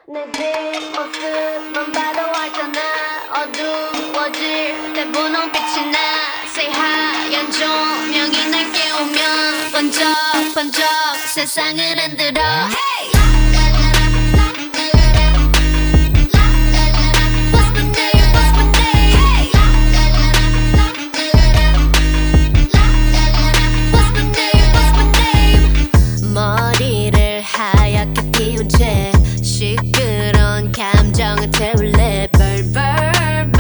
내 뒷모습만 봐도 알잖아. 어두워질 때 분홍빛이 나. 새하얀 조명이 날 깨우면 번쩍번쩍 세상을 흔들어. Hey! 머리를 하얗게 피운 채 시끄러운 감정을 태울래. Burn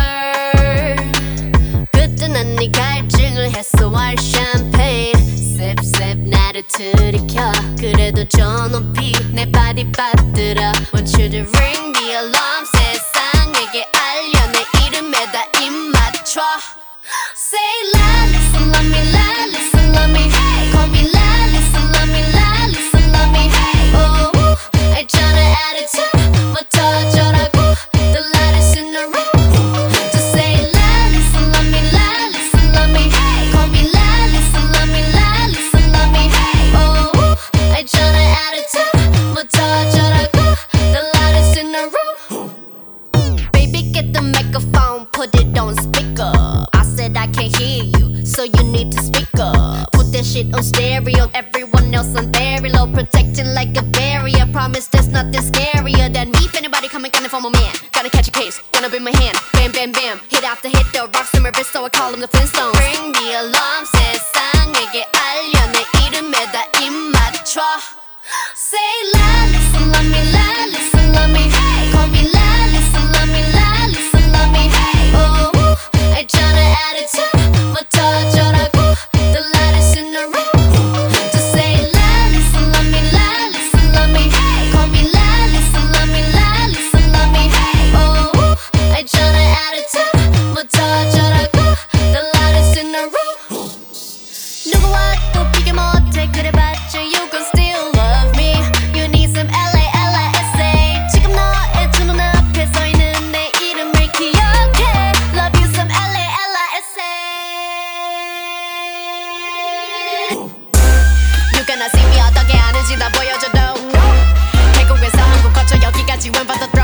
그때 난 네 갈증을 해소할 샴페인 Sip sip 나를 들이켜. 그래도 저 높이 내 바디 빠뜨려. Want you to ring the alarm. 세상에게 알려 내 이름에다 입 맞춰. Say la, listen, love me, la, listen, love me. Hey, call me la, listen, love me, la, listen, love me. Hey, oh, 알잖아 attitude, 뭐 터져라고. The lightest in the room. Just say la, listen, love me, la, listen, love me. Hey, call me la, listen, love me, la, listen, love me. Hey, oh, 알잖아 attitude, 뭐 터져라고. The lightest in the room. Baby, get the microphone, put it on speaker. I can't hear you, so you need to speak up. Put that shit on stereo, everyone else on very low, protecting like a barrier. Promise there's nothing scarier than me. If anybody coming for my man, gotta catch a case, gonna be my hand. Bam, bam, bam, hit after hit, the rocks in my wrist, so I call them the Flintstones. Ring the alarm, 세상에게 알려 내 이름에다 입 맞춰. Say la, listen, love me, la, listen, love me. Hey, call me la, listen, love me, la, listen, love me. Hey, oh, 알잖아 attitude, 뭐 터져라고. The lightest in the room. Just say la, listen, love me, la, listen, love me. Hey, call me la, listen, love me, la, listen, love me. Hey, oh, 알잖아 attitude, 뭐 터져라고. The lightest in the room. 누구와 또 비교 못해 그래봤자 you gon' still love me. You need some LA, LISA. 지금 너의 두 눈앞에 서 있는 내 이름을 기억해. Love you some LA, LISA. You gonna see me 어떻게 하는지 나 보여줘도 태국에서 한국 거쳐 여기까지 웬 받아